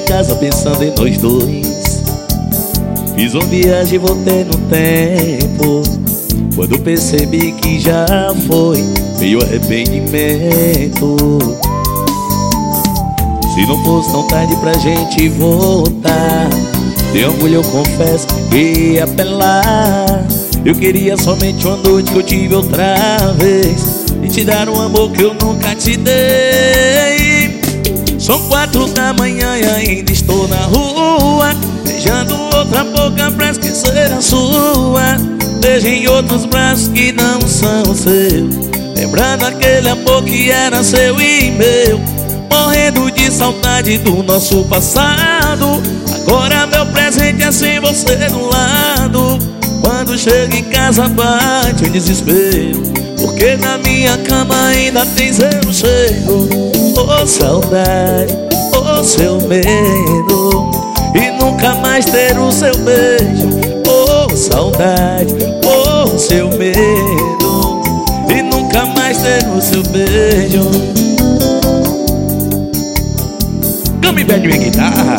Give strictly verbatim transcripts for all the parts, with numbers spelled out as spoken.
casa pensando em nós dois. Fiz uma viagem e voltei no tempo. Quando percebi que já foi, veio arrependimento. Se não fosse tão tarde pra gente voltar, de orgulho eu confesso que ia apelar. Eu queria somente uma noite que eu tive outra vez, e te dar um amor que eu nunca te dei. São quatro da manhã e ainda estou na rua, beijando outra boca pra esquecer a sua. Beijo em outros braços que não são seus, lembrando aquele amor que era seu e meu. Morrendo de saudade do nosso passado, agora meu presente é sem você do lado. Quando chego em casa bate o desespero, porque na minha cama ainda tem seu cheiro. Oh saudade, oh seu medo, e nunca mais ter o seu beijo. Oh saudade, oh seu medo, e nunca mais ter o seu beijo. Gummy Band minha guitarra.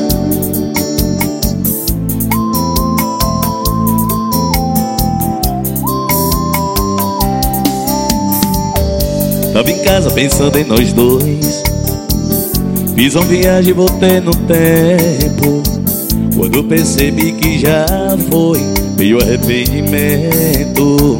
Tava em casa pensando em nós dois. Fiz uma viagem e voltei no tempo. Quando percebi que já foi, veio arrependimento.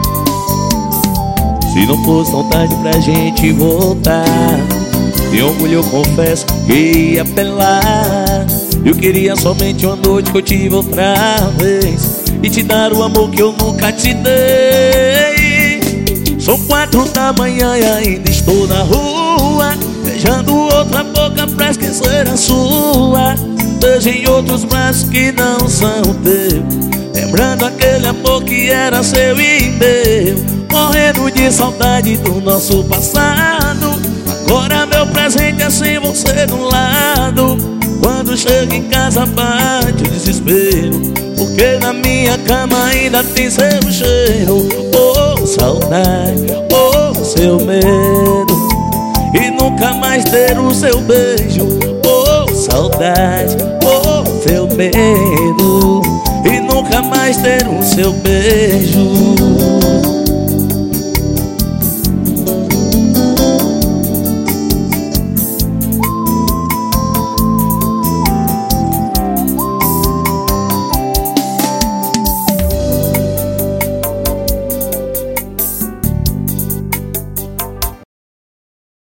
Se não fosse tão tarde pra gente voltar, de orgulho eu confesso que ia apelar. Eu queria somente uma noite que eu tive outra vez, e te dar o amor que eu nunca te dei. São quatro da manhã e ainda estou na rua, beijando outra boca pra esquecer a sua. Beijo em outros braços que não são teus, lembrando aquele amor que era seu e meu. Morrendo de saudade do nosso passado, agora meu presente é sem você do lado. Quando chego em casa bate o desespero, porque na minha cama ainda tem seu cheiro. Oh saudade, oh seu medo, e nunca mais ter o seu beijo. Oh saudade, oh seu medo, e nunca mais ter o seu beijo.